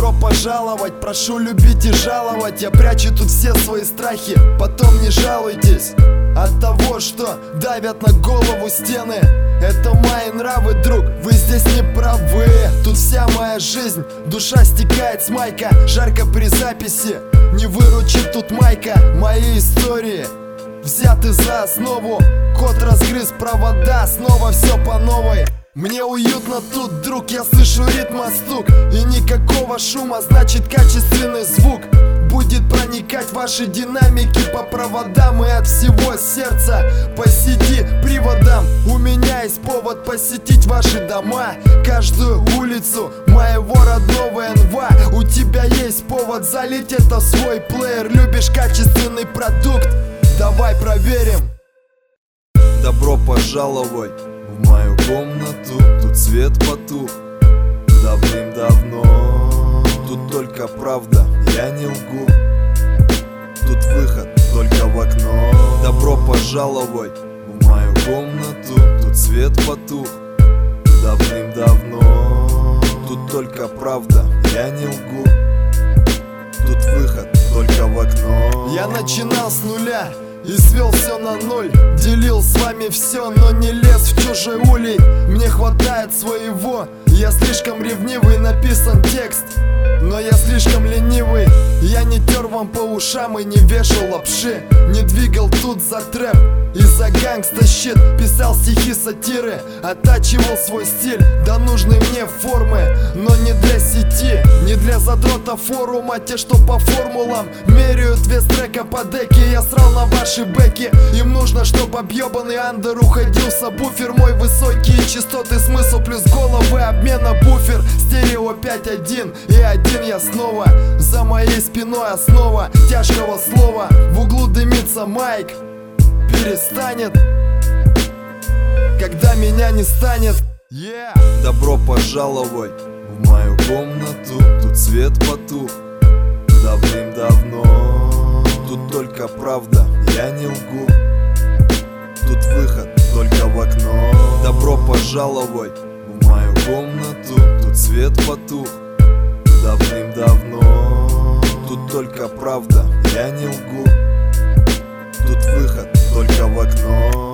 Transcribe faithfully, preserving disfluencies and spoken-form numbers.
Добро пожаловать, прошу любить и жаловать. Я прячу тут все свои страхи, потом не жалуйтесь от того, что давят на голову стены. Это мои нравы, друг, вы здесь не правы. Тут вся моя жизнь, душа стекает с майка. Жарко при записи, не выручит тут майка. Мои истории взяты за основу. Кот разгрыз провода, снова все по новой. Мне уютно тут, друг, я слышу ритма стук. И никакого шума, значит качественный звук будет проникать в ваши динамики по проводам. И от всего сердца посиди приводом. У меня есть повод посетить ваши дома, каждую улицу моего родного эн-ва. У тебя есть повод залить это в свой плеер. Любишь качественный продукт? Давай проверим. Добро пожаловать в мою комнату, тут свет потух давным-давно. Тут только правда, я не лгу. Тут выход только в окно. Добро пожаловать в мою комнату, тут свет потух давным-давно. Тут только правда, я не лгу. Тут выход только в окно. Я начинал с нуля и свел все на ноль. Делил с вами все, но не лез в чужой улей. Мне хватает своего, я слишком ревнивый. Написан текст, но я слишком ленивый. Я не тер вам по ушам и не вешал лапши. Не двигал тут за трэп и за гангста щит. Писал стихи, сатиры, оттачивал свой стиль до нужной мне формы, но не для сети, не для задрота форума. Те, что по формулам меряют вес трека по деке. Я срал на ваши бэки. Им нужно, чтобы объебанный андер уходил в сабвуфер. Мой высокие частоты, смысл плюс головы, обмена буфер. Стерео пять один и один я снова. За моей спиной основа тяжкого слова. В углу дымится майк, перестанет, когда меня не станет. Yeah. Добро пожаловать в мою комнату, тут свет потух давным-давно. Тут только правда, я не лгу. Тут выход только в окно. Добро пожаловать в мою комнату, тут свет потух давным-давно. Тут только правда, я не лгу. Тут выход только в окно.